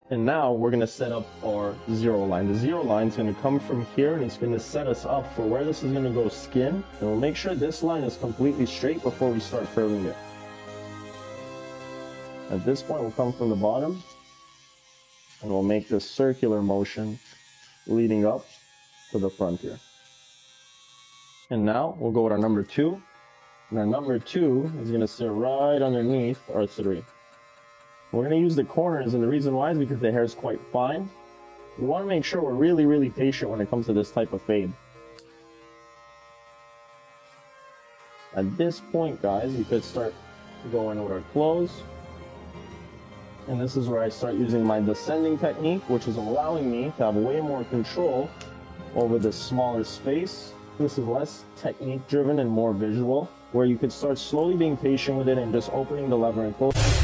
And now we're going to set up our zero line. The zero line is going to come from here and it's going to set us up for where this is going to go skin. And we'll make sure this line is completely straight before we start curving it. At this point, we'll come from the bottom and we'll make this circular motion leading up to the front here. And now we'll go with our number 2. And our number 2 is going to sit right underneath our 3. We're going to use the corners, and the reason why is because the hair is quite fine. We want to make sure we're really patient when it comes to this type of fade. At this point, guys, you could start going with our close. And this is where I start using my descending technique, which is allowing me to have way more control over this smaller space. This is less technique driven and more visual, where you could start slowly being patient with it and just opening the lever and closing.